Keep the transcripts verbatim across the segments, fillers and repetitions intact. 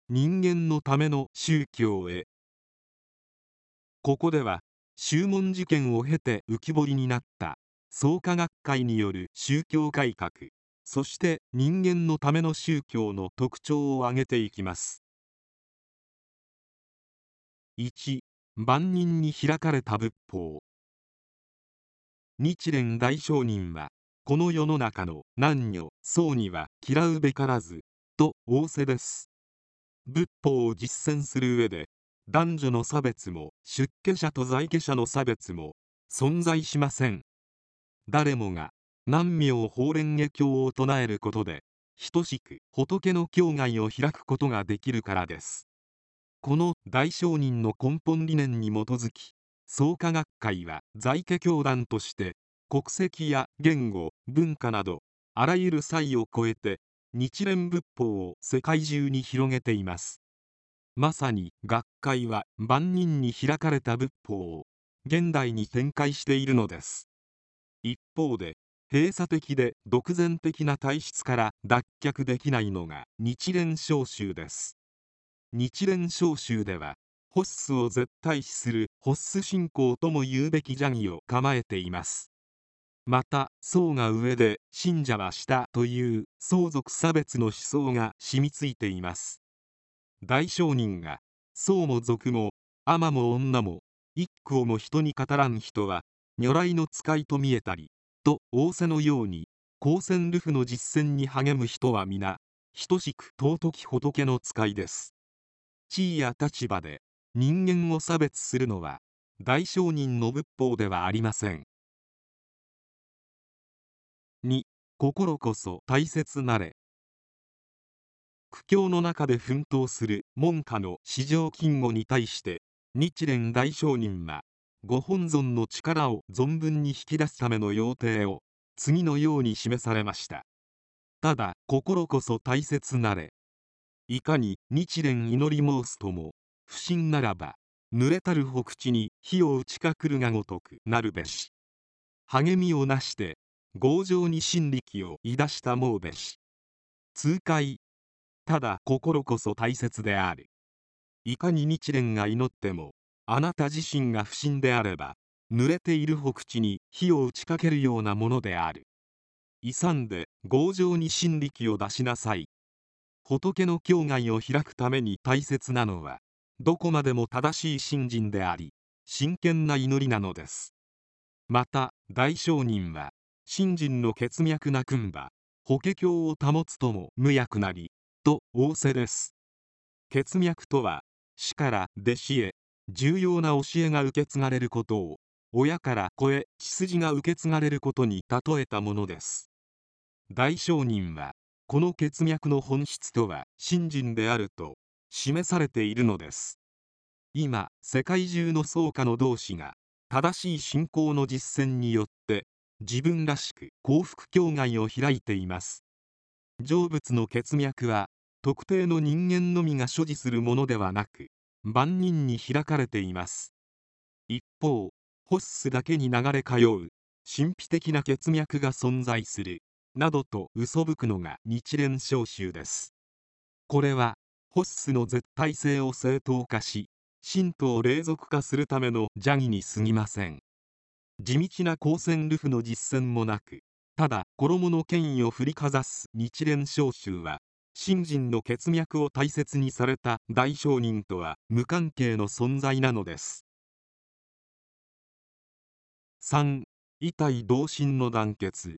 人間のための宗教へ。ここでは宗門事件を経て浮き彫りになった創価学会による宗教改革、そして人間のための宗教の特徴を挙げていきます。いち、万人に開かれた仏法。日蓮大聖人は、この世の中の男女相には嫌うべからずと仰せです。仏法を実践する上で、男女の差別も出家者と在家者の差別も存在しません。誰もが南無妙法蓮華経を唱えることで、等しく仏の境外を開くことができるからです。この大聖人の根本理念に基づき、創価学会は在家教団として国籍や言語、文化などあらゆる差異を超えて日蓮仏法を世界中に広げています。まさに学会は万人に開かれた仏法を現代に展開しているのです。一方で閉鎖的で独善的な体質から脱却できないのが日蓮聖宗です。日蓮聖宗ではホッスを絶対視するホッス信仰とも言うべき邪義を構えています。また僧が上で信者は下という相続差別の思想が染みついています。大聖人が僧も俗も尼も女も一向も人に語らん人は如来の使いと見えたりと仰せのように、光鮮流布の実践に励む人は皆等しく尊き仏の使いです。地位や立場で人間を差別するのは大聖人の仏法ではありません。に、心こそ大切なれ。苦境の中で奮闘する門下の至上金吾に対して日蓮大聖人はご本尊の力を存分に引き出すための要諦を次のように示されました。ただ心こそ大切なれ。いかに日蓮祈り申すとも不信ならば濡れたる北地に火を打ちかくるがごとくなるべし。励みをなして強情に真力をいだしたもうべし。痛快。ただ心こそ大切である。いかに日蓮が祈ってもあなた自身が不信であれば濡れている北地に火を打ちかけるようなものである。勇んで強情に真力を出しなさい。仏の境外を開くために大切なのはどこまでも正しい信心であり真剣な祈りなのです。また大聖人は信心の血脈なくんば法華経を保つとも無役なりと仰せです。血脈とは師から弟子へ重要な教えが受け継がれることを親から子へ血筋が受け継がれることに例えたものです。大聖人はこの血脈の本質とは信心であると示されているのです。今世界中の創価の同志が正しい信仰の実践によって自分らしく幸福境外を開いています。成仏の血脈は特定の人間のみが所持するものではなく万人に開かれています。一方ホッスだけに流れ通う神秘的な血脈が存在するなどと嘘吹くのが日蓮聖宗です。これはホッスの絶対性を正当化し信徒を隷属化するための邪義に過ぎません。地道な光鮮流布の実践もなくただ衣の権威を振りかざす日蓮聖宗は信心の血脈を大切にされた大聖人とは無関係の存在なのです。さん. 異体同心の団結。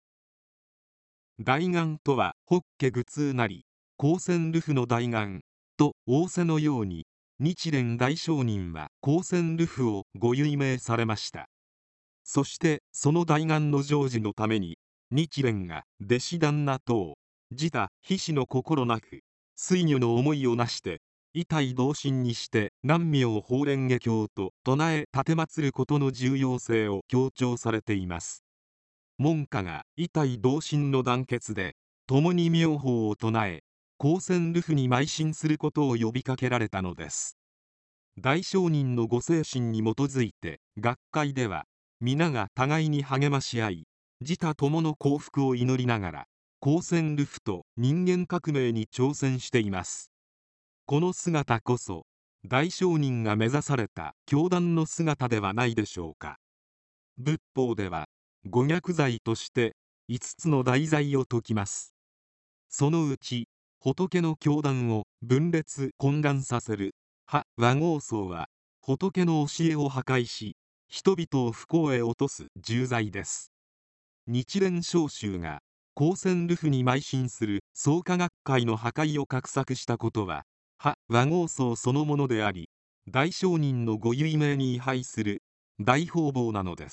大願とは法華愚通なり光鮮流布の大願と仰せのように日蓮大聖人は光鮮流布をご遺命されました。そしてその大願の成就のために日蓮が弟子旦那等自他非死の心なく水魚の思いをなして異体同心にして南無妙法蓮華経と唱え奉ることの重要性を強調されています。門下が異体同心の団結で共に妙法を唱え光鮮流布に邁進することを呼びかけられたのです。大聖人のご精神に基づいて学会では皆が互いに励まし合い自他共の幸福を祈りながら光鮮流布と人間革命に挑戦しています。 この姿こそ大聖人が目指された教団の姿ではないでしょうか。仏法では五逆罪としていつつの大罪を説きます。そのうち仏の教団を分裂混乱させる派和合僧は仏の教えを破壊し人々を不幸へ落とす重罪です。日蓮聖宗が光線流布に邁進する創価学会の破壊を画策したことは派和合僧そのものであり、大聖人のご遺命に違背する大法暴なのです。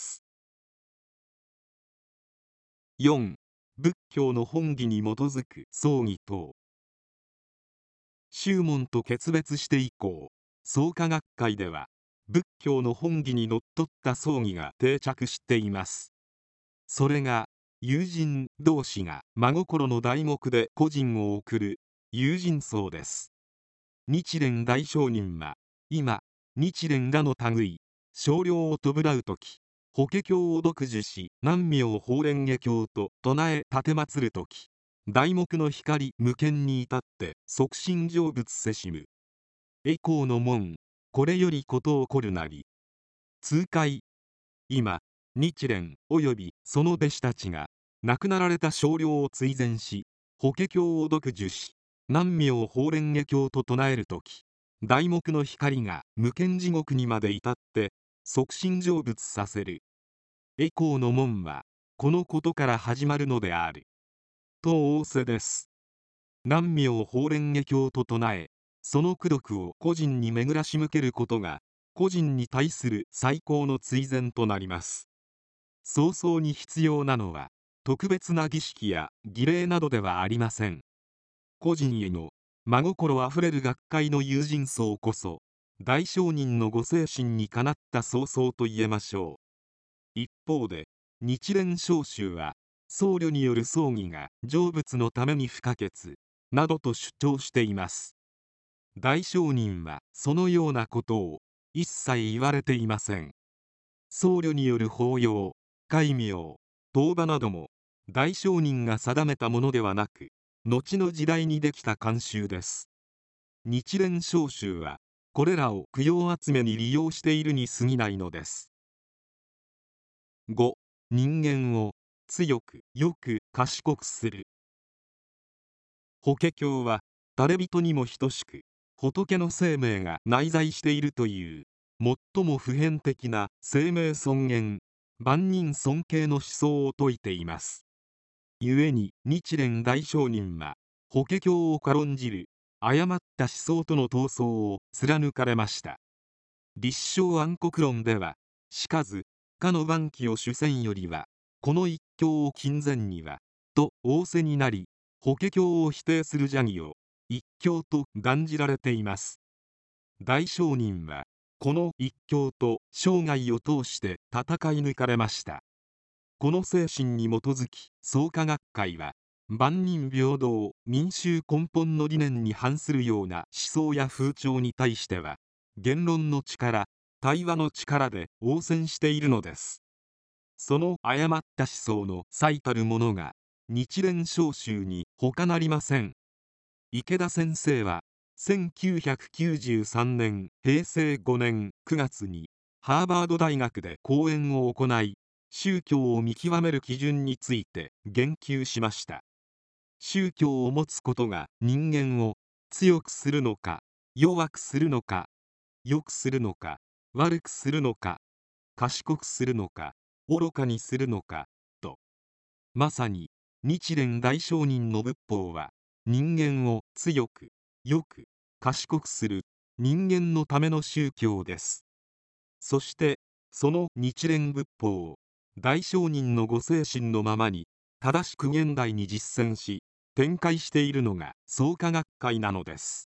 よん. 仏教の本義に基づく葬儀等。宗門と決別して以降、創価学会では仏教の本義にのっとった葬儀が定着しています。それが友人同士が真心の題目で故人を送る友人葬です。日蓮大聖人は今日蓮らの類少量を弔うとき、法華経を読受し南無法蓮華経と唱え奉るとき、題目の光無見に至って即身成仏せしむ。栄光の門、これよりこと起こるなり。痛快。今日蓮及びその弟子たちが亡くなられた少量を追善し法華経を読受し南無法蓮華経と唱えるとき、題目の光が無間地獄にまで至って即身成仏させる。栄光の門はこのことから始まるのである。と仰せです。南無法蓮華経と唱え、その功徳を個人に巡らし向けることが個人に対する最高の追善となります。早々に必要なのは特別な儀式や儀礼などではありません。個人への真心あふれる学会の友人層こそ大聖人のご精神にかなった葬送と言えましょう。一方で日蓮聖宗は僧侶による葬儀が成仏のために不可欠などと主張しています。大聖人はそのようなことを一切言われていません。僧侶による法要、戒名、当場なども大聖人が定めたものではなく、後の時代にできた慣習です。日蓮聖宗はこれらを供養集めに利用しているに過ぎないのです。ご. 人間を強くよく賢くする。法華経は誰人にも等しく仏の生命が内在しているという最も普遍的な生命尊厳、万人尊敬の思想を説いています。故に日蓮大聖人は法華経を軽んじる誤った思想との闘争を貫かれました。立正安国論では、しかずかの晩期を主戦よりはこの一教を近前にはと仰せになり、法華経を否定する邪義を一教と断じられています。大聖人はこの一教と生涯を通して戦い抜かれました。この精神に基づき創価学会は万人平等民衆根本の理念に反するような思想や風潮に対しては言論の力、対話の力で応戦しているのです。その誤った思想の最たるものが日蓮聖宗に他なりません。池田先生はせんきゅうひゃくきゅうじゅうさんねんへいせいごねんくがつにハーバード大学で講演を行い、宗教を見極める基準について言及しました。宗教を持つことが人間を強くするのか弱くするのか、良くするのか悪くするのか、賢くするのか愚かにするのかと、まさに日蓮大聖人の仏法は人間を強く良く賢くする人間のための宗教です。そしてその日蓮仏法を大聖人のご精神のままに正しく現代に実践し展開しているのが創価学会なのです。